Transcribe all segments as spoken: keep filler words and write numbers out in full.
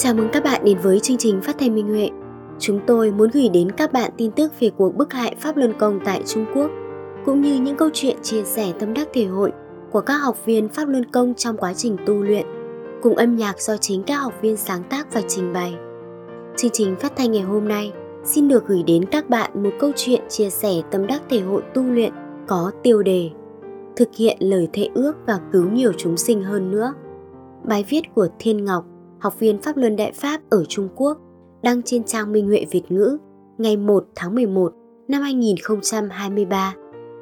Chào mừng các bạn đến với chương trình Phát thanh Minh Huệ. Chúng tôi muốn gửi đến các bạn tin tức về cuộc bức hại Pháp Luân Công tại Trung Quốc, cũng như những câu chuyện chia sẻ tâm đắc thể hội của các học viên Pháp Luân Công trong quá trình tu luyện, cùng âm nhạc do chính các học viên sáng tác và trình bày. Chương trình phát thanh ngày hôm nay xin được gửi đến các bạn một câu chuyện chia sẻ tâm đắc thể hội tu luyện có tiêu đề Thực hiện lời thệ ước và cứu nhiều chúng sinh hơn nữa. Bài viết của Thiên Ngọc, học viên Pháp Luân Đại Pháp ở Trung Quốc, đăng trên trang Minh Huệ Việt ngữ ngày một tháng mười một năm hai nghìn không trăm hai mươi ba.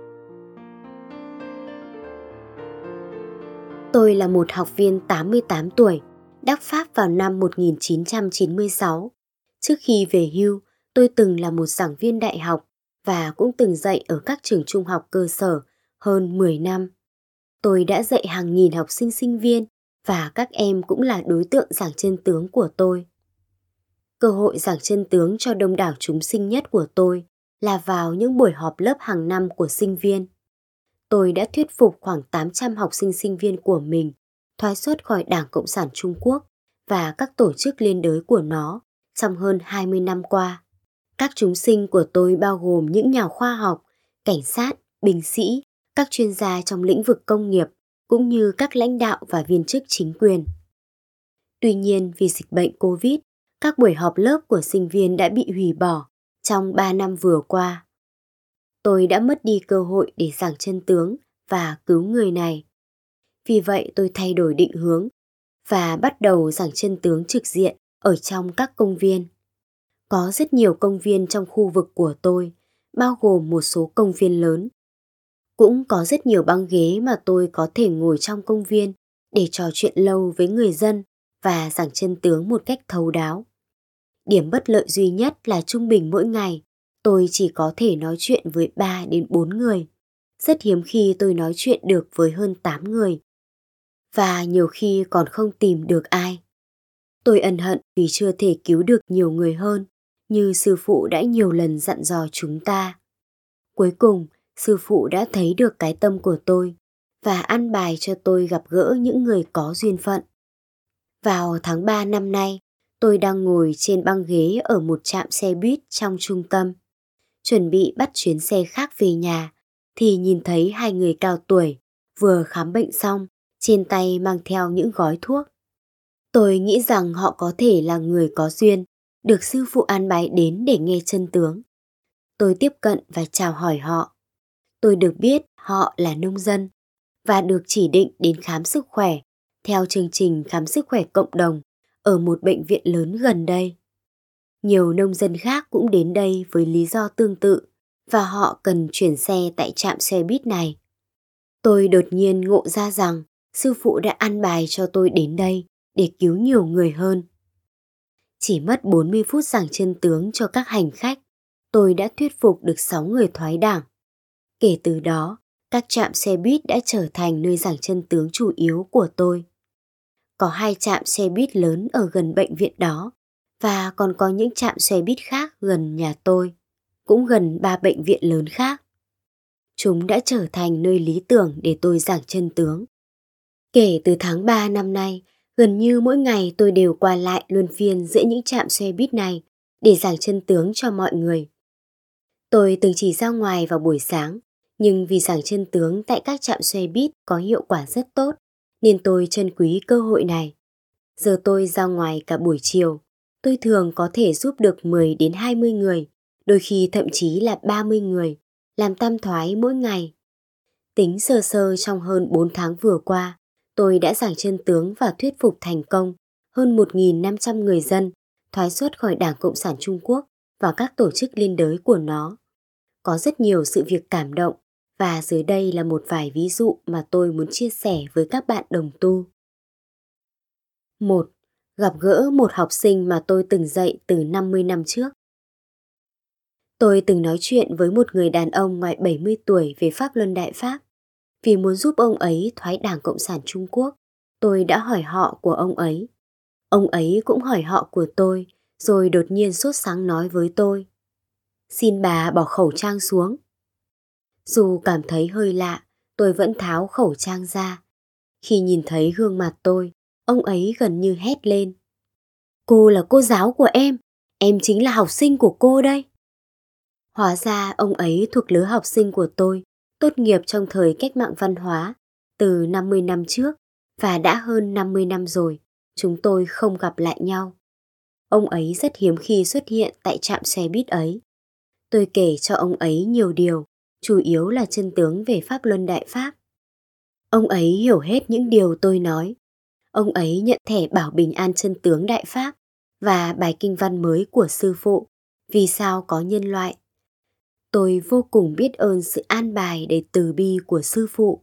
Tôi là một học viên tám mươi tám tuổi, đắc Pháp vào năm một nghìn chín trăm chín mươi sáu. Trước khi về hưu, tôi từng là một giảng viên đại học và cũng từng dạy ở các trường trung học cơ sở hơn mười năm. Tôi đã dạy hàng nghìn học sinh sinh viên và các em cũng là đối tượng giảng chân tướng của tôi. Cơ hội giảng chân tướng cho đông đảo chúng sinh nhất của tôi là vào những buổi họp lớp hàng năm của sinh viên. Tôi đã thuyết phục khoảng tám trăm học sinh sinh viên của mình thoái xuất khỏi Đảng Cộng sản Trung Quốc và các tổ chức liên đới của nó trong hơn hai mươi năm qua. Các chúng sinh của tôi bao gồm những nhà khoa học, cảnh sát, binh sĩ, các chuyên gia trong lĩnh vực công nghiệp, cũng như các lãnh đạo và viên chức chính quyền. Tuy nhiên, vì dịch bệnh Covid, các buổi họp lớp của sinh viên đã bị hủy bỏ trong ba năm vừa qua. Tôi đã mất đi cơ hội để giảng chân tướng và cứu người này. Vì vậy tôi thay đổi định hướng và bắt đầu giảng chân tướng trực diện ở trong các công viên. Có rất nhiều công viên trong khu vực của tôi, bao gồm một số công viên lớn. Cũng có rất nhiều băng ghế mà tôi có thể ngồi trong công viên để trò chuyện lâu với người dân và giảng chân tướng một cách thấu đáo. Điểm bất lợi duy nhất là trung bình mỗi ngày tôi chỉ có thể nói chuyện với ba đến bốn người. Rất hiếm khi tôi nói chuyện được với hơn tám người. Và nhiều khi còn không tìm được ai. Tôi ân hận vì chưa thể cứu được nhiều người hơn, như sư phụ đã nhiều lần dặn dò chúng ta. Cuối cùng, sư phụ đã thấy được cái tâm của tôi và an bài cho tôi gặp gỡ những người có duyên phận. Vào tháng ba năm nay, tôi đang ngồi trên băng ghế ở một trạm xe buýt trong trung tâm. Chuẩn bị bắt chuyến xe khác về nhà, thì nhìn thấy hai người cao tuổi vừa khám bệnh xong, trên tay mang theo những gói thuốc. Tôi nghĩ rằng họ có thể là người có duyên, được sư phụ an bài đến để nghe chân tướng. Tôi tiếp cận và chào hỏi họ. Tôi được biết họ là nông dân và được chỉ định đến khám sức khỏe theo chương trình khám sức khỏe cộng đồng ở một bệnh viện lớn gần đây. Nhiều nông dân khác cũng đến đây với lý do tương tự và họ cần chuyển xe tại trạm xe buýt này. Tôi đột nhiên ngộ ra rằng sư phụ đã an bài cho tôi đến đây để cứu nhiều người hơn. Chỉ mất bốn mươi phút giảng chân tướng cho các hành khách, tôi đã thuyết phục được sáu người thoái đảng. Kể từ đó, các trạm xe buýt đã trở thành nơi giảng chân tướng chủ yếu của tôi. Có hai trạm xe buýt lớn ở gần bệnh viện đó và còn có những trạm xe buýt khác gần nhà tôi, cũng gần ba bệnh viện lớn khác. Chúng đã trở thành nơi lý tưởng để tôi giảng chân tướng. Kể từ tháng ba năm nay, gần như mỗi ngày tôi đều qua lại luân phiên giữa những trạm xe buýt này để giảng chân tướng cho mọi người. Tôi từng chỉ ra ngoài vào buổi sáng, nhưng vì giảng chân tướng tại các trạm xe buýt có hiệu quả rất tốt, nên tôi trân quý cơ hội này. Giờ tôi ra ngoài cả buổi chiều, tôi thường có thể giúp được mười đến hai mươi người, đôi khi thậm chí là ba mươi người, làm tam thoái mỗi ngày. Tính sơ sơ trong hơn bốn tháng vừa qua, tôi đã giảng chân tướng và thuyết phục thành công hơn một nghìn năm trăm người dân thoái xuất khỏi Đảng Cộng sản Trung Quốc và các tổ chức liên đới của nó. Có rất nhiều sự việc cảm động và dưới đây là một vài ví dụ mà tôi muốn chia sẻ với các bạn đồng tu. một. Gặp gỡ một học sinh mà tôi từng dạy từ năm mươi năm trước. Tôi từng nói chuyện với một người đàn ông ngoài bảy mươi tuổi về Pháp Luân Đại Pháp. Vì muốn giúp ông ấy thoái Đảng Cộng sản Trung Quốc, tôi đã hỏi họ của ông ấy. Ông ấy cũng hỏi họ của tôi, rồi đột nhiên sốt sắng nói với tôi: "Xin bà bỏ khẩu trang xuống." Dù cảm thấy hơi lạ, tôi vẫn tháo khẩu trang ra. Khi nhìn thấy gương mặt tôi, ông ấy gần như hét lên: Cô là cô giáo của em, em chính là học sinh của cô đây. Hóa ra ông ấy thuộc lứa học sinh của tôi, tốt nghiệp trong thời cách mạng văn hóa, từ năm mươi năm trước, và đã hơn năm mươi năm rồi, chúng tôi không gặp lại nhau. Ông ấy rất hiếm khi xuất hiện tại trạm xe buýt ấy. Tôi kể cho ông ấy nhiều điều, chủ yếu là chân tướng về Pháp Luân Đại Pháp. Ông ấy hiểu hết những điều tôi nói. Ông ấy nhận thẻ bảo bình an chân tướng Đại Pháp và bài kinh văn mới của sư phụ, Vì sao có nhân loại. Tôi vô cùng biết ơn sự an bài đầy từ bi của sư phụ.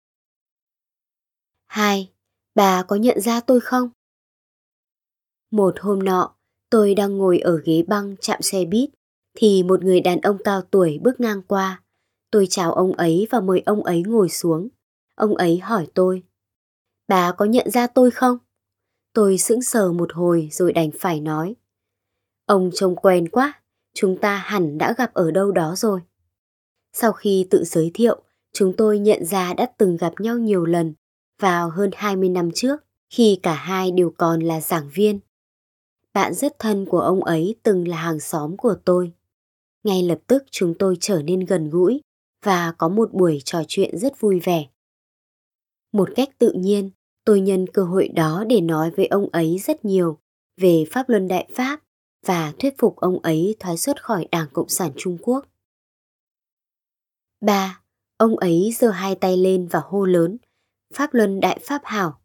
Hai, bà có nhận ra tôi không? Một hôm nọ, tôi đang ngồi ở ghế băng trạm xe buýt, thì một người đàn ông cao tuổi bước ngang qua. Tôi chào ông ấy và mời ông ấy ngồi xuống. Ông ấy hỏi tôi, bà có nhận ra tôi không? Tôi sững sờ một hồi rồi đành phải nói, ông trông quen quá, chúng ta hẳn đã gặp ở đâu đó rồi. Sau khi tự giới thiệu, chúng tôi nhận ra đã từng gặp nhau nhiều lần vào hơn hai mươi năm trước, khi cả hai đều còn là giảng viên. Bạn rất thân của ông ấy từng là hàng xóm của tôi. Ngay lập tức chúng tôi trở nên gần gũi và có một buổi trò chuyện rất vui vẻ. Một cách tự nhiên, tôi nhân cơ hội đó để nói với ông ấy rất nhiều về Pháp Luân Đại Pháp và thuyết phục ông ấy thoái xuất khỏi Đảng Cộng sản Trung Quốc. Ba, ông ấy giơ hai tay lên và hô lớn, Pháp Luân Đại Pháp hảo.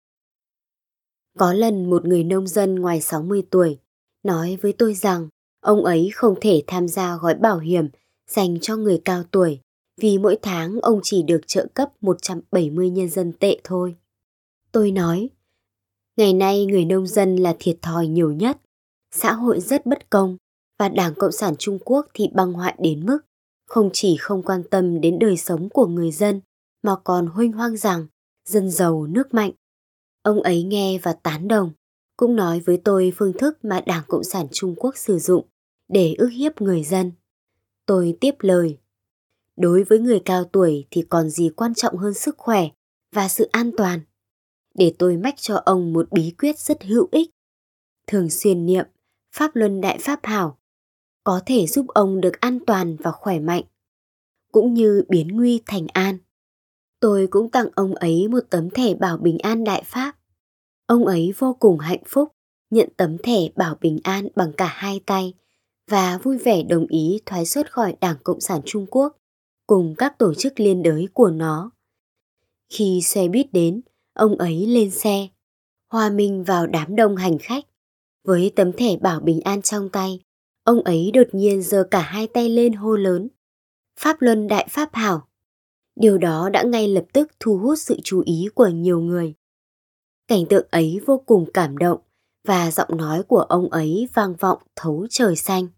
Có lần một người nông dân ngoài sáu mươi tuổi nói với tôi rằng ông ấy không thể tham gia gói bảo hiểm dành cho người cao tuổi vì mỗi tháng ông chỉ được trợ cấp một trăm bảy mươi nhân dân tệ thôi. Tôi nói, ngày nay người nông dân là thiệt thòi nhiều nhất, xã hội rất bất công và Đảng Cộng sản Trung Quốc thì băng hoại đến mức không chỉ không quan tâm đến đời sống của người dân mà còn huênh hoang rằng dân giàu nước mạnh. Ông ấy nghe và tán đồng, cũng nói với tôi phương thức mà Đảng Cộng sản Trung Quốc sử dụng để ức hiếp người dân. Tôi tiếp lời, đối với người cao tuổi thì còn gì quan trọng hơn sức khỏe và sự an toàn. Để tôi mách cho ông một bí quyết rất hữu ích. Thường xuyên niệm Pháp Luân Đại Pháp hảo có thể giúp ông được an toàn và khỏe mạnh, cũng như biến nguy thành an. Tôi cũng tặng ông ấy một tấm thẻ bảo bình an Đại Pháp. Ông ấy vô cùng hạnh phúc, nhận tấm thẻ bảo bình an bằng cả hai tay và vui vẻ đồng ý thoái xuất khỏi Đảng Cộng sản Trung Quốc cùng các tổ chức liên đới của nó. Khi xe buýt đến, ông ấy lên xe, hòa mình vào đám đông hành khách. Với tấm thẻ bảo bình an trong tay, ông ấy đột nhiên giơ cả hai tay lên hô lớn, Pháp Luân Đại Pháp hảo. Điều đó đã ngay lập tức thu hút sự chú ý của nhiều người. Cảnh tượng ấy vô cùng cảm động và giọng nói của ông ấy vang vọng thấu trời xanh.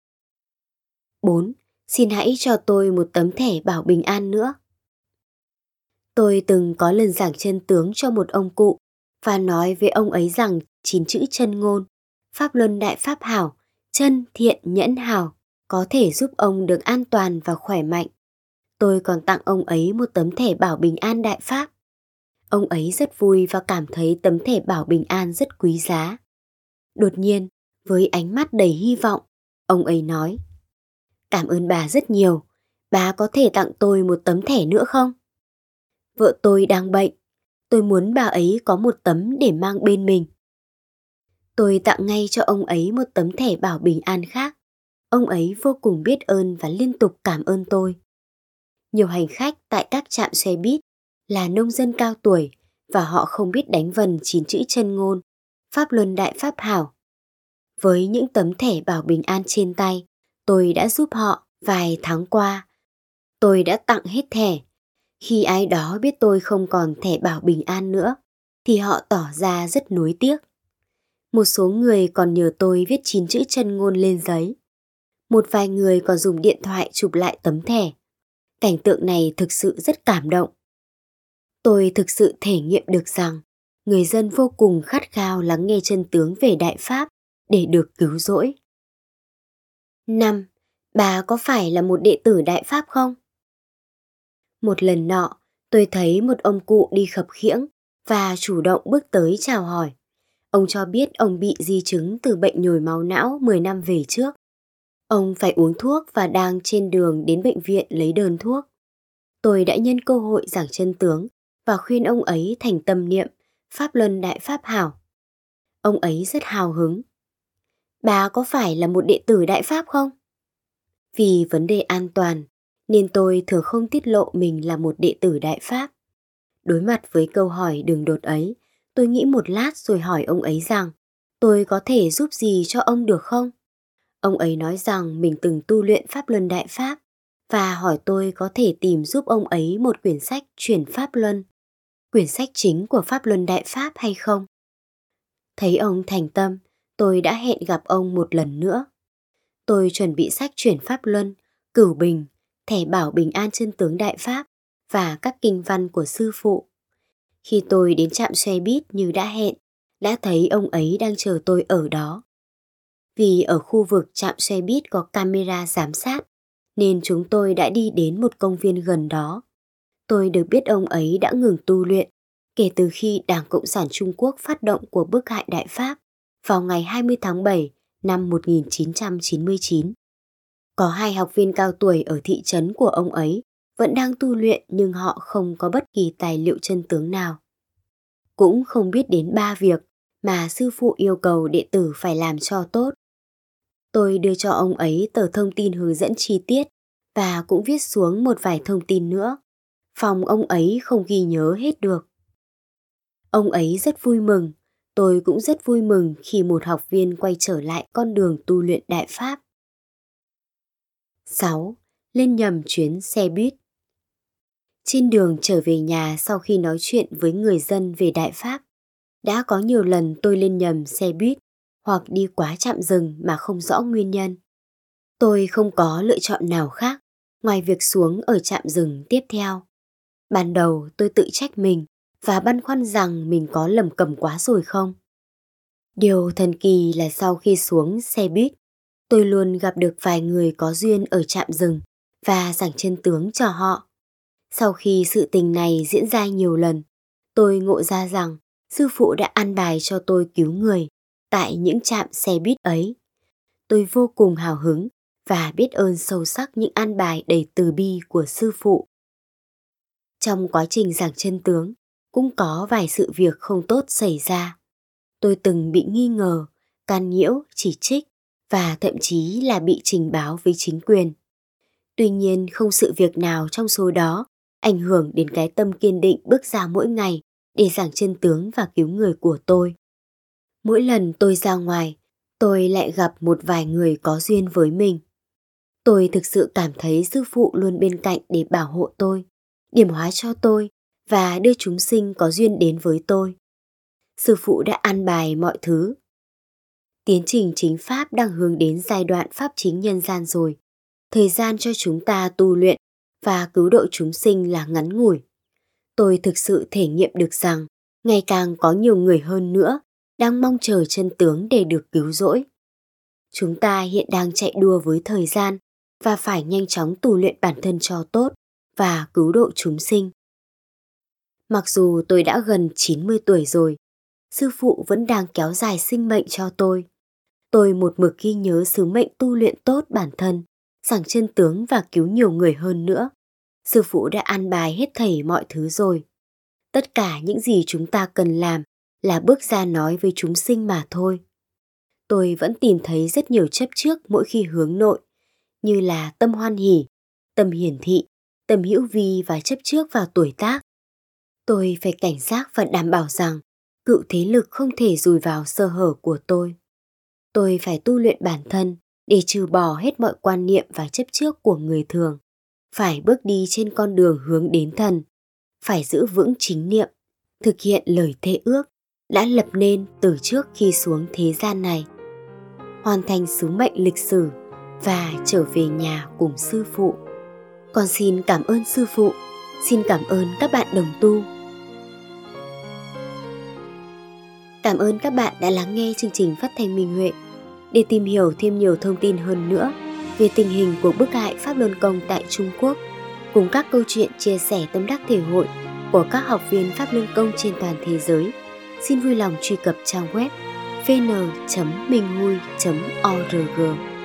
Bốn. Xin hãy cho tôi một tấm thẻ bảo bình an nữa. Tôi từng có lần giảng chân tướng cho một ông cụ và nói với ông ấy rằng chín chữ chân ngôn, Pháp Luân Đại Pháp hảo, chân thiện nhẫn hảo có thể giúp ông được an toàn và khỏe mạnh. Tôi còn tặng ông ấy một tấm thẻ bảo bình an Đại Pháp. Ông ấy rất vui và cảm thấy tấm thẻ bảo bình an rất quý giá. Đột nhiên, với ánh mắt đầy hy vọng, ông ấy nói, cảm ơn bà rất nhiều, bà có thể tặng tôi một tấm thẻ nữa không? Vợ tôi đang bệnh, tôi muốn bà ấy có một tấm để mang bên mình. Tôi tặng ngay cho ông ấy một tấm thẻ bảo bình an khác. Ông ấy vô cùng biết ơn và liên tục cảm ơn tôi. Nhiều hành khách tại các trạm xe buýt là nông dân cao tuổi và họ không biết đánh vần chín chữ chân ngôn, Pháp Luân Đại Pháp hảo. Với những tấm thẻ bảo bình an trên tay, tôi đã giúp họ vài tháng qua. Tôi đã tặng hết thẻ. Khi ai đó biết tôi không còn thẻ bảo bình an nữa, thì họ tỏ ra rất nuối tiếc. Một số người còn nhờ tôi viết chín chữ chân ngôn lên giấy. Một vài người còn dùng điện thoại chụp lại tấm thẻ. Cảnh tượng này thực sự rất cảm động. Tôi thực sự thể nghiệm được rằng người dân vô cùng khát khao lắng nghe chân tướng về Đại Pháp để được cứu rỗi. Năm. Bà có phải là một đệ tử Đại Pháp không? Một lần nọ, tôi thấy một ông cụ đi khập khiễng và chủ động bước tới chào hỏi. Ông cho biết ông bị di chứng từ bệnh nhồi máu não mười năm về trước. Ông phải uống thuốc và đang trên đường đến bệnh viện lấy đơn thuốc. Tôi đã nhân cơ hội giảng chân tướng và khuyên ông ấy thành tâm niệm Pháp Luân Đại Pháp Hảo. Ông ấy rất hào hứng. Bà có phải là một đệ tử Đại Pháp không? Vì vấn đề an toàn, nên tôi thường không tiết lộ mình là một đệ tử Đại Pháp. Đối mặt với câu hỏi đường đột ấy, tôi nghĩ một lát rồi hỏi ông ấy rằng tôi có thể giúp gì cho ông được không? Ông ấy nói rằng mình từng tu luyện Pháp Luân Đại Pháp và hỏi tôi có thể tìm giúp ông ấy một quyển sách Chuyển Pháp Luân, quyển sách chính của Pháp Luân Đại Pháp hay không. Thấy ông thành tâm, tôi đã hẹn gặp ông một lần nữa. Tôi chuẩn bị sách Chuyển Pháp Luân, Cửu Bình, thẻ bảo bình an chân tướng Đại Pháp và các kinh văn của sư phụ. Khi tôi đến trạm xe buýt như đã hẹn, đã thấy ông ấy đang chờ tôi ở đó. Vì ở khu vực trạm xe buýt có camera giám sát, nên chúng tôi đã đi đến một công viên gần đó. Tôi được biết ông ấy đã ngừng tu luyện kể từ khi Đảng Cộng sản Trung Quốc phát động cuộc bức hại Đại Pháp vào ngày hai mươi tháng bảy năm một nghìn chín trăm chín mươi chín. Có hai học viên cao tuổi ở thị trấn của ông ấy vẫn đang tu luyện nhưng họ không có bất kỳ tài liệu chân tướng nào. Cũng không biết đến ba việc mà sư phụ yêu cầu đệ tử phải làm cho tốt. Tôi đưa cho ông ấy tờ thông tin hướng dẫn chi tiết và cũng viết xuống một vài thông tin nữa. Phòng ông ấy không ghi nhớ hết được. Ông ấy rất vui mừng, tôi cũng rất vui mừng khi một học viên quay trở lại con đường tu luyện Đại Pháp. sáu. Lên nhầm chuyến xe buýt. Trên đường trở về nhà sau khi nói chuyện với người dân về Đại Pháp, đã có nhiều lần tôi lên nhầm xe buýt hoặc đi quá trạm dừng mà không rõ nguyên nhân. Tôi không có lựa chọn nào khác ngoài việc xuống ở trạm dừng tiếp theo. Ban đầu tôi tự trách mình và băn khoăn rằng mình có lầm cầm quá rồi không. Điều thần kỳ là sau khi xuống xe buýt, tôi luôn gặp được vài người có duyên ở trạm dừng và giảng chân tướng cho họ. Sau khi sự tình này diễn ra nhiều lần, tôi ngộ ra rằng sư phụ đã an bài cho tôi cứu người tại những trạm xe buýt ấy. Tôi vô cùng hào hứng và biết ơn sâu sắc những an bài đầy từ bi của sư phụ. Trong quá trình giảng chân tướng, cũng có vài sự việc không tốt xảy ra. Tôi từng bị nghi ngờ, can nhiễu, chỉ trích và thậm chí là bị trình báo với chính quyền. Tuy nhiên không sự việc nào trong số đó ảnh hưởng đến cái tâm kiên định bước ra mỗi ngày để giảng chân tướng và cứu người của tôi. Mỗi lần tôi ra ngoài, tôi lại gặp một vài người có duyên với mình. Tôi thực sự cảm thấy sư phụ luôn bên cạnh để bảo hộ tôi, điểm hóa cho tôi và đưa chúng sinh có duyên đến với tôi. Sư phụ đã an bài mọi thứ. Tiến trình chính pháp đang hướng đến giai đoạn pháp chính nhân gian rồi. Thời gian cho chúng ta tu luyện và cứu độ chúng sinh là ngắn ngủi. Tôi thực sự thể nghiệm được rằng ngày càng có nhiều người hơn nữa đang mong chờ chân tướng để được cứu rỗi. Chúng ta hiện đang chạy đua với thời gian và phải nhanh chóng tu luyện bản thân cho tốt và cứu độ chúng sinh. Mặc dù tôi đã gần chín mươi tuổi rồi, sư phụ vẫn đang kéo dài sinh mệnh cho tôi. Tôi một mực ghi nhớ sứ mệnh tu luyện tốt bản thân, giảng chân tướng và cứu nhiều người hơn nữa. Sư phụ đã an bài hết thảy mọi thứ rồi. Tất cả những gì chúng ta cần làm là bước ra nói với chúng sinh mà thôi. Tôi vẫn tìm thấy rất nhiều chấp trước mỗi khi hướng nội, như là tâm hoan hỷ, tâm hiển thị, tâm hữu vi và chấp trước vào tuổi tác. Tôi phải cảnh giác và đảm bảo rằng cựu thế lực không thể dùi vào sơ hở của tôi. Tôi phải tu luyện bản thân để trừ bỏ hết mọi quan niệm và chấp trước của người thường. Phải bước đi trên con đường hướng đến thần. Phải giữ vững chính niệm, thực hiện lời thệ ước đã lập nên từ trước khi xuống thế gian này. Hoàn thành sứ mệnh lịch sử và trở về nhà cùng sư phụ. Con xin cảm ơn sư phụ, xin cảm ơn các bạn đồng tu. Cảm ơn các bạn đã lắng nghe chương trình phát thanh Minh Huệ. Để tìm hiểu thêm nhiều thông tin hơn nữa về tình hình của bức hại Pháp Luân Công tại Trung Quốc, cùng các câu chuyện chia sẻ tâm đắc thể hội của các học viên Pháp Luân Công trên toàn thế giới, xin vui lòng truy cập trang web vn chấm minh huy chấm org